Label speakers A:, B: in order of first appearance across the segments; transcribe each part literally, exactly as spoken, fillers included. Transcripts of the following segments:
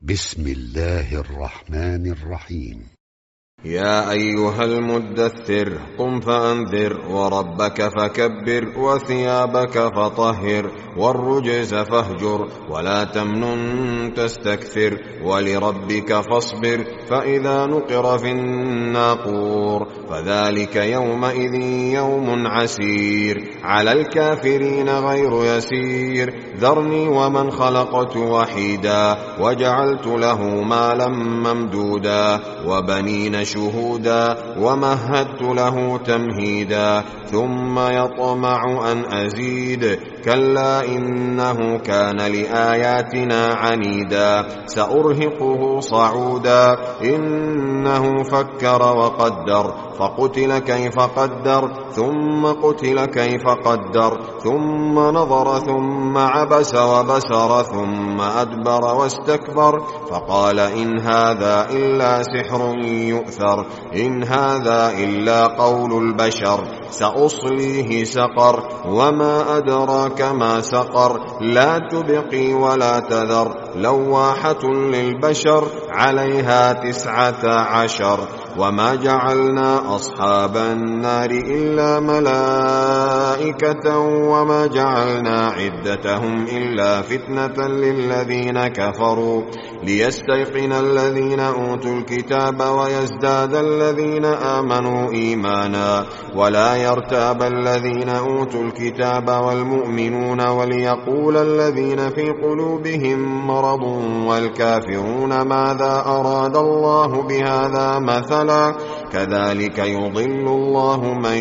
A: بسم الله الرحمن الرحيم.
B: يا أيها المدثر قم فأنذر وربك فكبر وثيابك فطهر والرجز فاهجر ولا تمنن تستكثر ولربك فاصبر فإذا نقر في الناقور فذلك يومئذ يوم عسير على الكافرين غير يسير ذرني ومن خلقت وحيدا وجعلت له مالا ممدودا وبنين شهودا ومهدت له تمهيدا ثم يطمع أن أزيد كلا إنه كان لآياتنا عنيدا سأرهقه صعودا إنه فكر وقدر فقتل كيف قدر ثم قتل كيف قدر ثم نظر ثم عبس وبسر ثم أدبر واستكبر فقال إن هذا إلا سحر يؤثر إن هذا إلا قول البشر سأصليه سقر وما أدراك ما سقر لا تبقي ولا تذر لواحة للبشر عليها تسعة عشر وما جعلنا أصحاب النار إلا ملائكة وما جعلنا عدتهم إلا فتنة للذين كفروا ليستيقن الذين أوتوا الكتاب ويزداد الذين آمنوا إيمانا ولا يرتاب الذين أوتوا الكتاب والمؤمنون وليقول الذين في قلوبهم مرض والكافرون ماذا أراد الله بهذا مثلا كذلك يضل الله من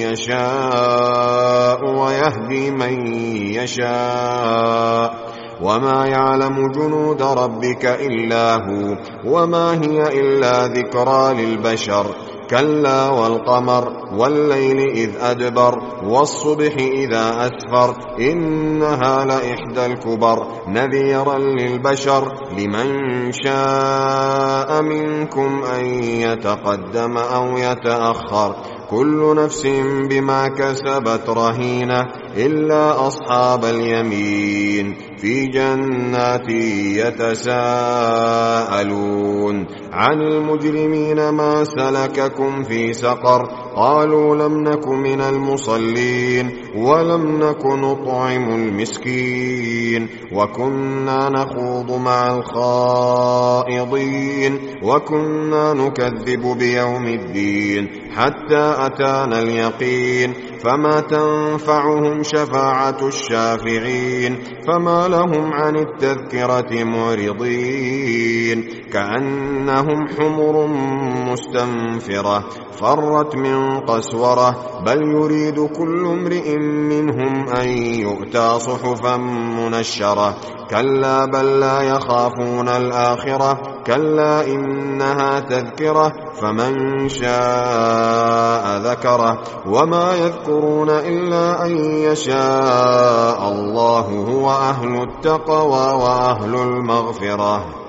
B: يشاء ويهدي من يشاء وما يعلم جنود ربك إلا هو وما هي إلا ذكرى للبشر كلا والقمر والليل إذ أدبر والصبح إذا أسفر إنها لإحدى الكبر نذيرا للبشر لمن شاء منكم أن يتقدم أو يتأخر كل نفس بما كسبت رهينة إلا أصحاب اليمين في جنات يتساءلون عن المجرمين ما سلككم في سقر قالوا لم نك من المصلين ولم نك نطعم المسكين وكنا نخوض مع الخائضين وكنا نكذب بيوم الدين حتى أتانا اليقين فما تنفعهم شفاعة الشافعين فما لهم عن التذكرة معرضين كأنهم حمر مستنفرة فرت من قسورة بل يريد كل امرئ منهم أن يؤتى صحفا منشرة كلا بل لا يخافون الآخرة كلا إنها تذكرة فمن شاء ذكره وما يذكرون إلا أن يشاء الله هو أهل التقوى وأهل المغفرة.